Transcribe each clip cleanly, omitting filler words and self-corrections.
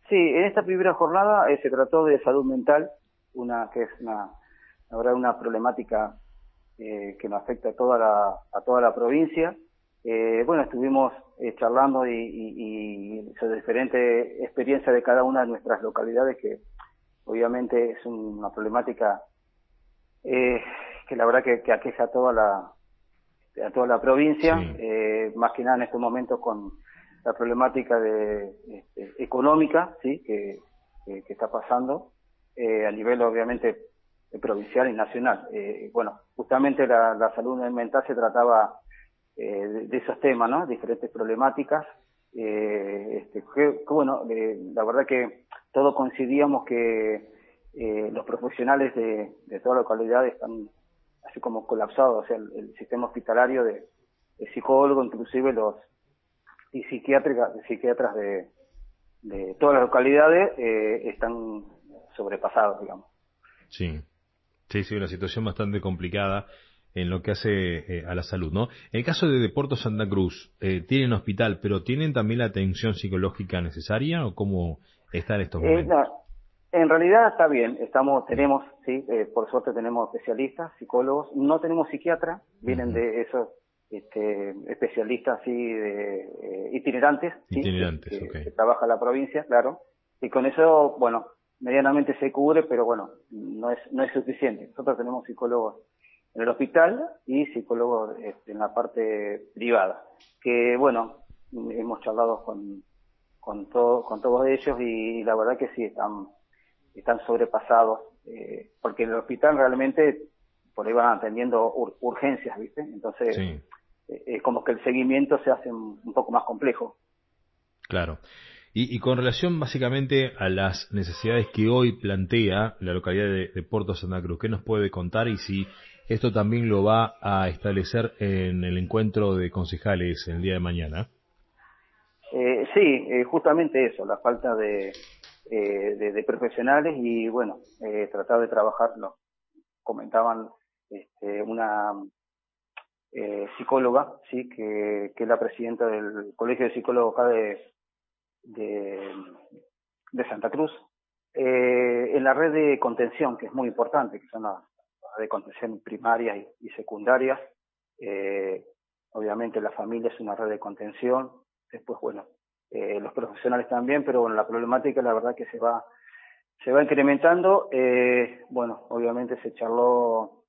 Sí, en esta primera jornada se trató de salud mental, que es la verdad, una problemática que nos afecta a toda la provincia. Bueno, estuvimos charlando y sobre diferentes experiencias de cada una de nuestras localidades, que obviamente es una problemática eh, que la verdad que aqueja a toda la provincia, Sí, más que nada en estos momentos con la problemática económica, sí, que está pasando a nivel obviamente provincial y nacional. Bueno, justamente la salud mental se trataba de esos temas, ¿no? Diferentes problemáticas. Bueno, la verdad que todos coincidíamos que los profesionales de toda la localidad están así como colapsados, o sea, el sistema hospitalario de psicólogos, inclusive los y psiquiatras de todas las localidades están sobrepasados, digamos. sí. Sí, sí, una situación bastante complicada en lo que hace a la salud, ¿no? En el caso de Puerto Santa Cruz, tienen hospital, pero ¿tienen también la atención psicológica necesaria o cómo está en estos momentos? No, en realidad está bien, Bien. tenemos, sí, por suerte tenemos especialistas, psicólogos, no tenemos psiquiatras, vienen Ujú. de esos especialistas así itinerantes, sí, Itinerantes, ok. que trabaja la provincia, claro, y con eso, bueno, medianamente se cubre, pero bueno, no es suficiente. Nosotros tenemos psicólogos en el hospital y psicólogos en la parte privada, que bueno, hemos charlado con todos ellos y la verdad que sí, están sobrepasados, porque en el hospital realmente por ahí van atendiendo urgencias, ¿viste? Entonces, Sí, es como que el seguimiento se hace un poco más complejo. claro. Y con relación básicamente a las necesidades que hoy plantea la localidad de Puerto Santa Cruz, ¿qué nos puede contar y si esto también lo va a establecer en el encuentro de concejales el día de mañana? Sí, justamente eso, la falta de profesionales y bueno, tratar de trabajarlo. Comentaban una psicóloga, sí, que es la presidenta del Colegio de Psicólogos acá de, de Santa Cruz, en la red de contención, que es muy importante, que son las de contención primarias y secundarias. Eh, Obviamente la familia es una red de contención, después, bueno, los profesionales también, pero bueno, la problemática la verdad que se va incrementando. Bueno, obviamente se charló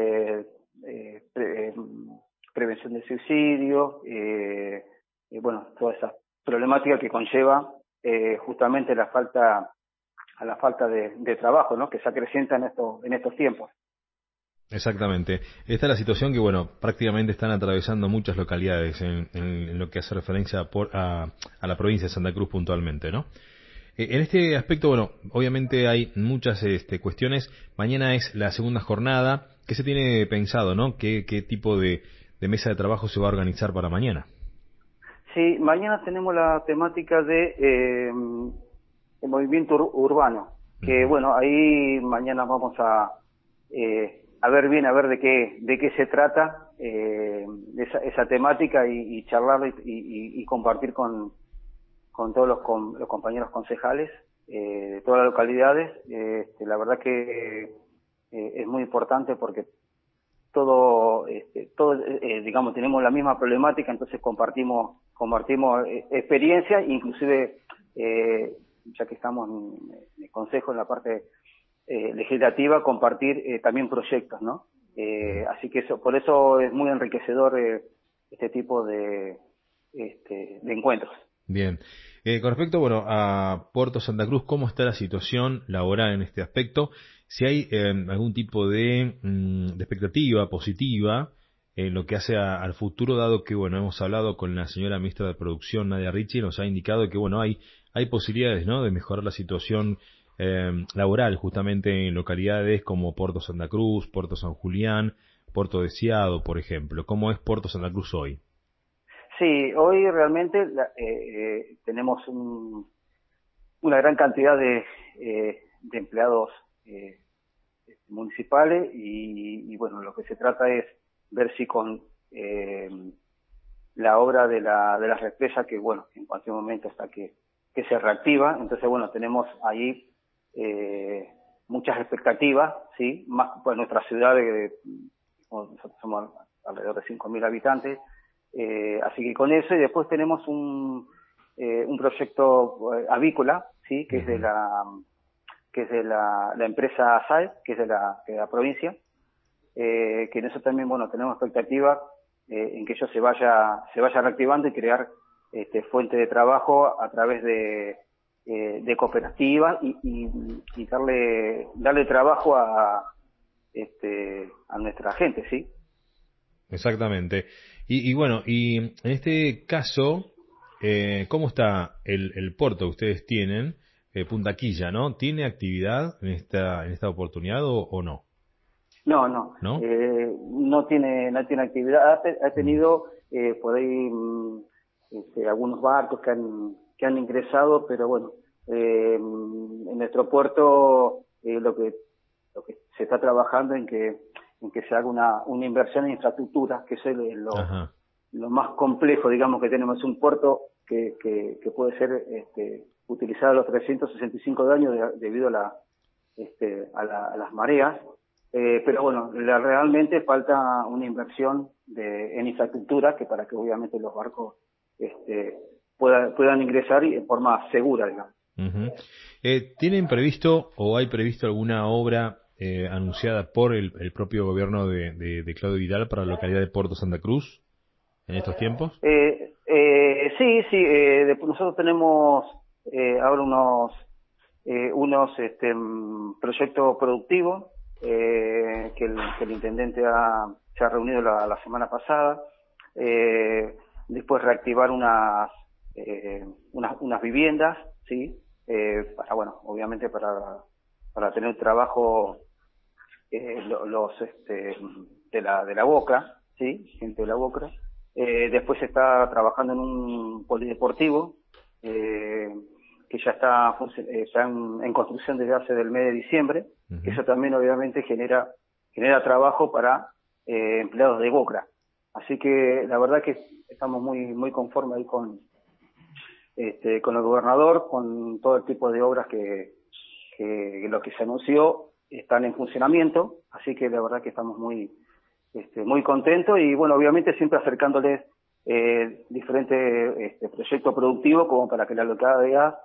prevención del suicidio, y bueno, toda esa problemática que conlleva justamente a la falta de trabajo, ¿no? Que se acrecienta en estos tiempos. Exactamente. Esta es la situación que, bueno, prácticamente están atravesando muchas localidades en lo que hace referencia a la provincia de Santa Cruz puntualmente, ¿no? En este aspecto, bueno, obviamente hay muchas cuestiones. Mañana es la segunda jornada. ¿Qué se tiene pensado, no? ¿Qué tipo de mesa de trabajo se va a organizar para mañana? Sí, mañana tenemos la temática el movimiento urbano, que Ujú. bueno, ahí mañana vamos a ver bien, a ver de qué se trata esa temática y charlar y compartir con todos los compañeros concejales de todas las localidades. La verdad que es muy importante porque digamos, tenemos la misma problemática, entonces compartimos experiencias, inclusive, ya que estamos en el Consejo, en la parte legislativa, compartir también proyectos, ¿no? Así que por eso es muy enriquecedor este tipo de encuentros. Bien. Con respecto, bueno, a Puerto Santa Cruz, ¿cómo está la situación laboral en este aspecto? Si hay algún tipo de expectativa positiva en lo que hace al futuro, dado que, bueno, hemos hablado con la señora ministra de Producción, Nadia Ricci, nos ha indicado que, bueno, hay posibilidades, ¿no?, de mejorar la situación laboral justamente en localidades como Puerto Santa Cruz, Puerto San Julián, Puerto Deseado, por ejemplo. ¿Cómo es Puerto Santa Cruz hoy? Sí, hoy realmente tenemos una gran cantidad de empleados eh, municipales y bueno, lo que se trata es ver si con la obra de la represa, que bueno, en cualquier momento hasta que se reactiva. Entonces, bueno, tenemos ahí muchas expectativas, ¿sí? Más pues nuestra ciudad, nosotros somos alrededor de 5.000 habitantes, así que con eso, y después tenemos un proyecto avícola, ¿sí? Que es de la empresa SAE, que es de la provincia, que en eso también, bueno, tenemos expectativa en que ello se vaya reactivando y crear fuente de trabajo a través de cooperativas y darle trabajo a nuestra gente, ¿sí? Exactamente. Y bueno, y en este caso, ¿cómo está el puerto que ustedes tienen, Punta Quilla, ¿no? ¿Tiene actividad en esta oportunidad o no? No, ¿No? no tiene actividad. Ha tenido por ahí algunos barcos que han ingresado, pero bueno, en nuestro puerto lo que se está trabajando en que se haga una inversión en infraestructura, que es lo más complejo, digamos, que tenemos. Es un puerto que puede ser utilizado a los 365 años debido a las mareas. Pero bueno, realmente falta una inversión en infraestructura para que obviamente los barcos puedan ingresar y de forma segura, digamos. Uh-huh. ¿Tienen previsto o hay previsto alguna obra anunciada por el propio gobierno de Claudio Vidal para la localidad de Puerto Santa Cruz en estos tiempos? Sí, nosotros tenemos ahora unos proyectos productivos que el intendente se ha reunido la semana pasada. Después reactivar unas viviendas, ¿sí? Bueno, obviamente para tener trabajo los de la Boca, ¿sí? Gente de la Boca. Después se está trabajando en un polideportivo que ya está en construcción desde hace del mes de diciembre. Uh-huh. Que eso también obviamente genera trabajo para empleados de Boca. Así que la verdad que estamos muy conformes ahí con el gobernador, con todo el tipo de obras que lo que se anunció están en funcionamiento, así que la verdad que estamos muy contentos y bueno, obviamente siempre acercándoles diferentes proyectos productivos como para que la localidad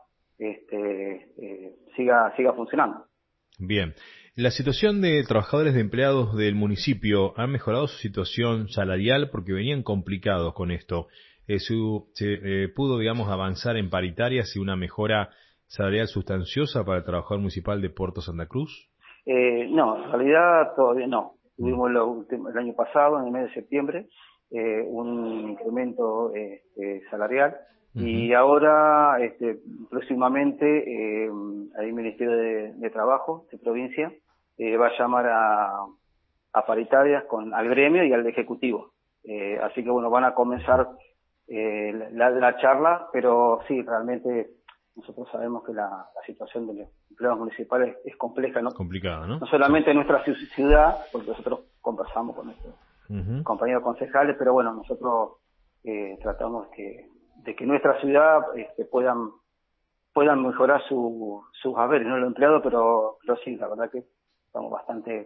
siga funcionando. Bien. ¿La situación de trabajadores de empleados del municipio ha mejorado su situación salarial? Porque venían complicados con esto. ¿Se pudo, digamos, avanzar en paritarias y una mejora salarial sustanciosa para el trabajador municipal de Puerto Santa Cruz? No, en realidad todavía no. Tuvimos el año pasado, en el mes de septiembre, un incremento salarial. Uh-huh. Y ahora, próximamente, el Ministerio de Trabajo de provincia va a llamar a paritarias al gremio y al ejecutivo. Así que bueno, van a comenzar la charla, pero sí, realmente nosotros sabemos que la situación de los empleados municipales es compleja, ¿no? Complicada, ¿no? No solamente en nuestra ciudad, porque nosotros conversamos con nuestros uh-huh. compañeros concejales, pero bueno, nosotros tratamos de que nuestra ciudad puedan mejorar sus haberes, no los empleados, pero sí, la verdad que estamos bastante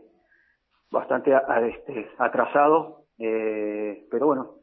atrasados, pero bueno,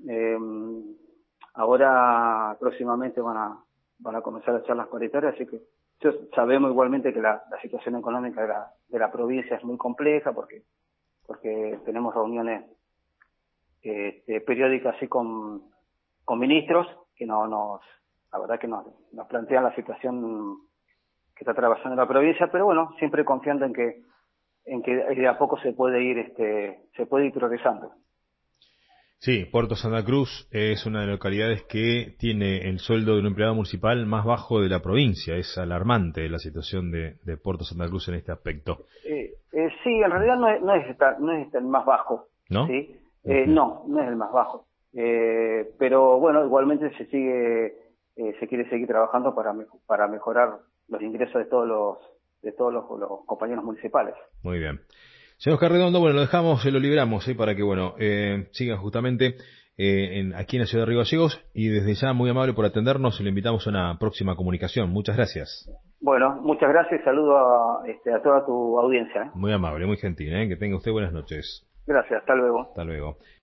ahora próximamente van a comenzar a charlas paritarias, así que sabemos igualmente que la situación económica de la provincia es muy compleja porque tenemos reuniones periódicas así con ministros que la verdad que nos plantean la situación que está atravesando la provincia, pero bueno, siempre confiando en que de a poco se puede ir progresando. Sí, Puerto Santa Cruz es una de las localidades que tiene el sueldo de un empleado municipal más bajo de la provincia. Es alarmante la situación de Puerto Santa Cruz en este aspecto. Sí, en realidad no es el más bajo. ¿No? ¿Sí? Uh-huh. No es el más bajo. Pero bueno, igualmente se quiere seguir trabajando para mejorar los ingresos de todos los compañeros municipales. Muy bien. Señor Oscar Redondo, bueno, lo dejamos, lo liberamos, para que, bueno, siga justamente aquí en la ciudad de Río Gallegos, y desde ya muy amable por atendernos, y le invitamos a una próxima comunicación. Muchas gracias. Bueno, muchas gracias, saludo a toda tu audiencia. Muy amable, muy gentil, que tenga usted buenas noches. Gracias, hasta luego. Hasta luego.